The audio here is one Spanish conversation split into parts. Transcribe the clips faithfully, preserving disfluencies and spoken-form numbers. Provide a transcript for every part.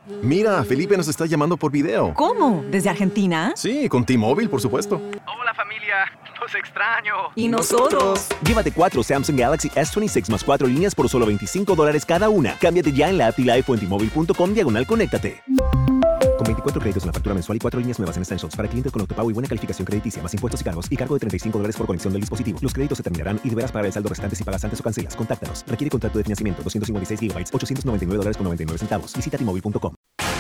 Mira, Felipe nos está llamando por video. ¿Cómo? ¿Desde Argentina? Sí, con T-Mobile, por supuesto. Hola familia, los extraño. ¿Y nosotros? Llévate cuatro Samsung Galaxy S veintiséis más cuatro líneas por solo veinticinco dólares cada una. Cámbiate ya en la app y la iPhone en T-Mobile punto com diagonal conéctate. Con veinticuatro créditos en la factura mensual y cuatro líneas nuevas en Essentials para clientes con autopago y buena calificación crediticia, más impuestos y cargos y cargo de treinta y cinco dólares por conexión del dispositivo. Los créditos se terminarán y deberás pagar el saldo restante si pagas antes o cancelas. Contáctanos. Requiere contrato de financiamiento doscientos cincuenta y seis gigabytes, ochocientos noventa y nueve dólares con noventa y nueve centavos. Visita T Mobile punto com.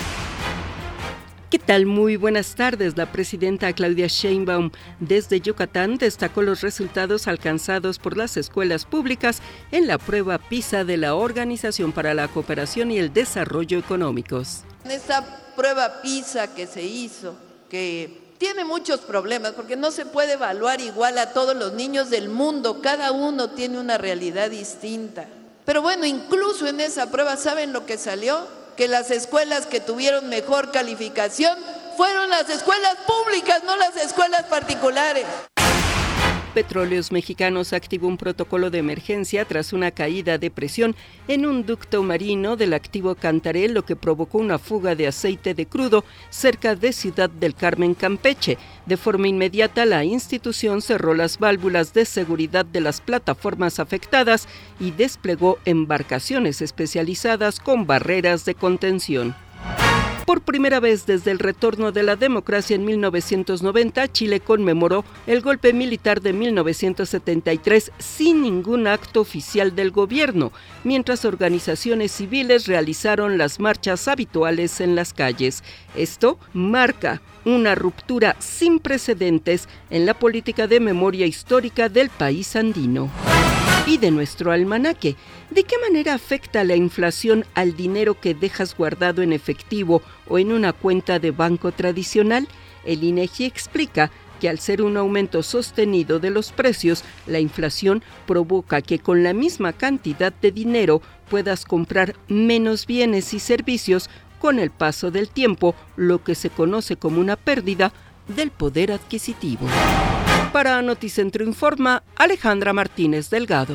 ¿Qué tal? Muy buenas tardes. La presidenta Claudia Sheinbaum desde Yucatán destacó los resultados alcanzados por las escuelas públicas en la prueba PISA de la Organización para la Cooperación y el Desarrollo Económicos. En esta prueba PISA que se hizo, que tiene muchos problemas porque no se puede evaluar igual a todos los niños del mundo, cada uno tiene una realidad distinta. Pero bueno, incluso en esa prueba, ¿saben lo que salió? Que las escuelas que tuvieron mejor calificación fueron las escuelas públicas, no las escuelas particulares. Petróleos Mexicanos activó un protocolo de emergencia tras una caída de presión en un ducto marino del activo Cantarell, lo que provocó una fuga de aceite de crudo cerca de Ciudad del Carmen, Campeche. De forma inmediata, la institución cerró las válvulas de seguridad de las plataformas afectadas y desplegó embarcaciones especializadas con barreras de contención. Por primera vez desde el retorno de la democracia en mil novecientos noventa, Chile conmemoró el golpe militar de mil novecientos setenta y tres sin ningún acto oficial del gobierno, mientras organizaciones civiles realizaron las marchas habituales en las calles. Esto marca una ruptura sin precedentes en la política de memoria histórica del país andino. Y de nuestro almanaque, ¿de qué manera afecta la inflación al dinero que dejas guardado en efectivo o en una cuenta de banco tradicional? El INEGI explica que al ser un aumento sostenido de los precios, la inflación provoca que con la misma cantidad de dinero puedas comprar menos bienes y servicios con el paso del tiempo, lo que se conoce como una pérdida del poder adquisitivo. Para Noticentro Informa, Alejandra Martínez Delgado.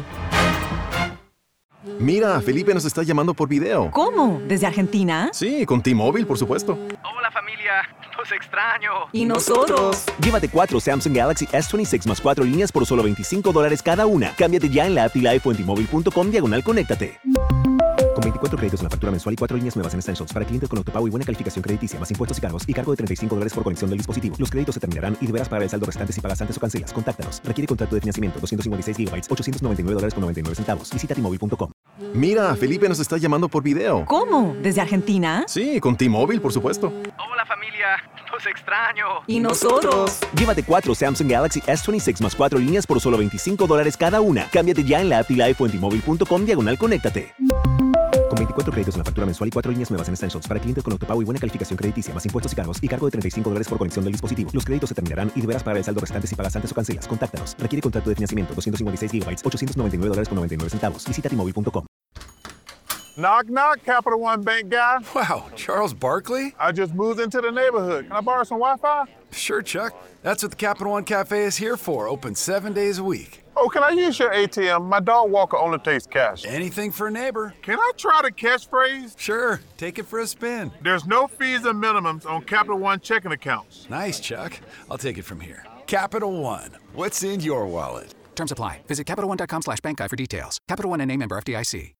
Mira, Felipe nos está llamando por video. ¿Cómo? ¿Desde Argentina? Sí, con T-Mobile, por supuesto. Hola familia, los extraño. ¿Y nosotros? Llévate cuatro Samsung Galaxy S veintiséis más cuatro líneas por solo veinticinco dólares cada una. Cámbiate ya en la app y la iPhone en T Mobile punto com diagonal conéctate. Con veinticuatro créditos en la factura mensual y cuatro líneas nuevas en Essentials para clientes con autopago y buena calificación crediticia, más impuestos y cargos y cargo de treinta y cinco dólares por conexión del dispositivo. Los créditos se terminarán y deberás pagar el saldo restante si pagas antes o cancelas. Contáctanos. Requiere contrato de financiamiento doscientos cincuenta y seis gigabytes, ochocientos noventa y nueve dólares con noventa y nueve centavos. Visita T Mobile punto com. Mira, Felipe nos está llamando por video. ¿Cómo? ¿Desde Argentina? Sí, con T-Mobile, por supuesto. Hola familia, los extraño. ¿Y nosotros? Llévate cuatro Samsung Galaxy S veintiséis más cuatro líneas por solo veinticinco dólares cada una. Cámbiate ya en la app y la iPhone en T Mobile punto com diagonal conéctate. Con veinticuatro créditos en la factura mensual y cuatro líneas nuevas en Essentials para clientes con autopago y buena calificación crediticia, más impuestos y cargos y cargo de treinta y cinco dólares por conexión del dispositivo. Los créditos se terminarán y deberás pagar el saldo restante si pagas antes o cancelas. Contáctanos. Requiere contrato de financiamiento doscientos cincuenta y seis gigabytes, ochocientos noventa y nueve dólares con noventa y nueve centavos. Visita T Mobile punto com. Knock, knock, Capital One Bank guy. Wow, Charles Barkley? I just moved into the neighborhood. Can I borrow some Wi-Fi? Sure, Chuck. That's what the Capital One Cafe is here for, open seven days a week. Oh, can I use your A T M? My dog Walker only takes cash. Anything for a neighbor. Can I try the catchphrase? Sure, take it for a spin. There's no fees and minimums on Capital One checking accounts. Nice, Chuck. I'll take it from here. Capital One, what's in your wallet? Terms apply. Visit CapitalOne.com slash bank guide for details. Capital One N A member F D I C.